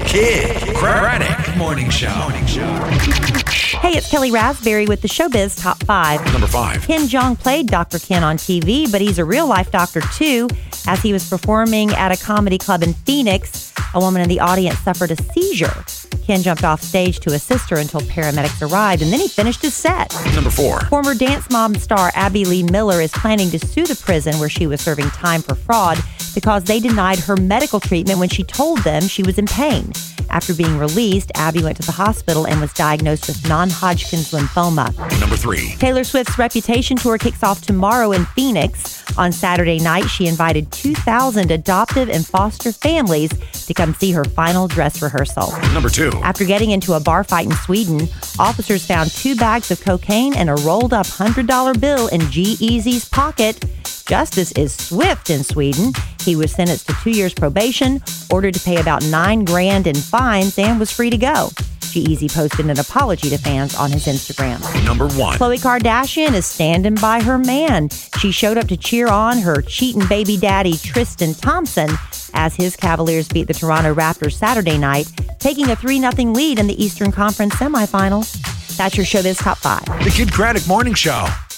Kid Craddock Morning Show. Hey, it's Kelly Raspberry with the Showbiz Top 5. Number 5. Ken Jeong played Dr. Ken on TV, but he's a real-life doctor, too. As he was performing at a comedy club in Phoenix, a woman in the audience suffered a seizure. Ken jumped off stage to assist her until paramedics arrived, and then he finished his set. Number 4. Former Dance Mom star Abby Lee Miller is planning to sue the prison where she was serving time for fraud because they denied her medical treatment when she told them she was in pain. After being released, Abby went to the hospital and was diagnosed with non-Hodgkin's lymphoma. Number 3. Taylor Swift's Reputation tour kicks off tomorrow in Phoenix. On Saturday night, she invited 2,000 adoptive and foster families to come see her final dress rehearsal. Number 2. After getting into a bar fight in Sweden, officers found 2 bags of cocaine and a rolled-up $100 bill in G-Eazy's pocket. Justice is swift in Sweden. He was sentenced to 2 years probation, ordered to pay about $9,000 in fines, and was free to go. G-Eazy posted an apology to fans on his Instagram. Number 1. Khloe Kardashian is standing by her man. She showed up to cheer on her cheating baby daddy, Tristan Thompson, as his Cavaliers beat the Toronto Raptors Saturday night, taking a 3-0 lead in the Eastern Conference semifinals. That's your Showbiz Top 5. The Kid Craddock Morning Show.